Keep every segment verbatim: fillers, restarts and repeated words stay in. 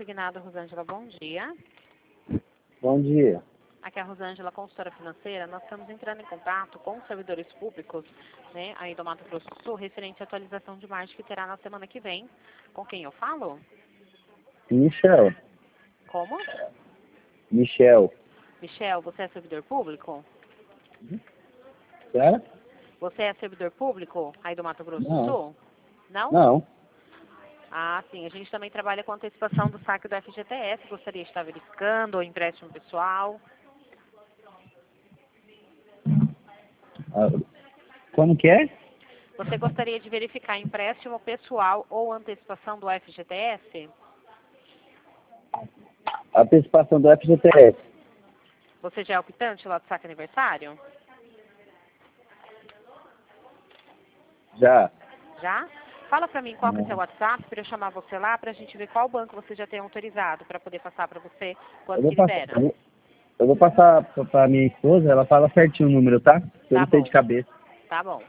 Consignado, Rosângela, bom dia. Bom dia. Aqui é a Rosângela, consultora financeira. Nós estamos entrando em contato com os servidores públicos, né, aí do Mato Grosso do Sul, referente à atualização de margem que terá na semana que vem. Com quem eu falo? Michel. Como? Michel. Michel, você é servidor público? Certo? Você é servidor público aí do Mato Grosso do Não. Sul? Não? Não. Ah, sim. A gente também trabalha com antecipação do saque do F G T S. Gostaria de estar verificando, ou empréstimo pessoal. Ah, como que é? Você gostaria de verificar empréstimo pessoal ou antecipação do F G T S? A antecipação do F G T S. Você já é optante lá do saque aniversário? Já. Já? Fala pra mim qual que é o seu WhatsApp para eu chamar você lá pra gente ver qual banco você já tem autorizado para poder passar para você Eu quando vou que passar, libera. eu vou, eu vou passar pra, pra minha esposa, ela fala certinho o número, tá? Eu Tá não sei de bom, cabeça. tá bom.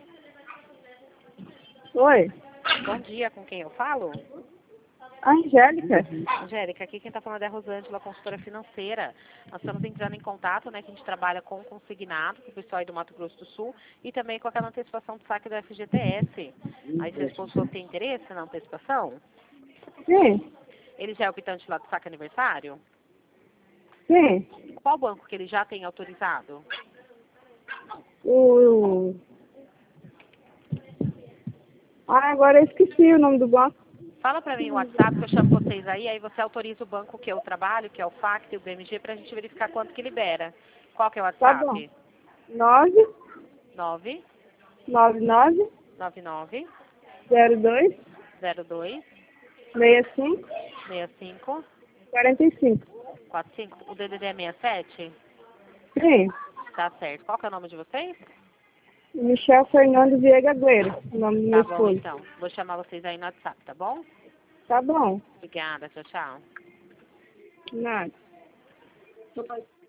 Oi, Bom dia, com quem eu falo? Angélica. Angélica, aqui quem está falando é a Rosângela, consultora financeira. Nós estamos entrando em contato, né, que a gente trabalha com consignado, com o pessoal aí do Mato Grosso do Sul, e também com aquela antecipação do saque do F G T S. Aí seu esposo falou que tem interesse na antecipação? Sim, Ele já é optante lá do saque aniversário? sim. Qual banco que ele já tem autorizado? O... Ah, agora eu esqueci o nome do banco. Fala para mim o WhatsApp que eu chamo vocês aí, aí você autoriza o banco que eu trabalho, que é o F A C e o B M G, para a gente verificar quanto que libera. Qual que é o Tá bom. WhatsApp? nove nove nove nove nove nove zero dois zero dois seis cinco seis cinco quarenta e cinco. quatro cinco. O D D D é sessenta e sete? Sim. Tá certo. Qual que é o nome de vocês? Michel Fernando Viega Agüero, o nome do meu Tá bom, esposo. então. Vou chamar vocês aí no WhatsApp, tá bom? Tá bom. Obrigada. Tchau, tchau. Nada.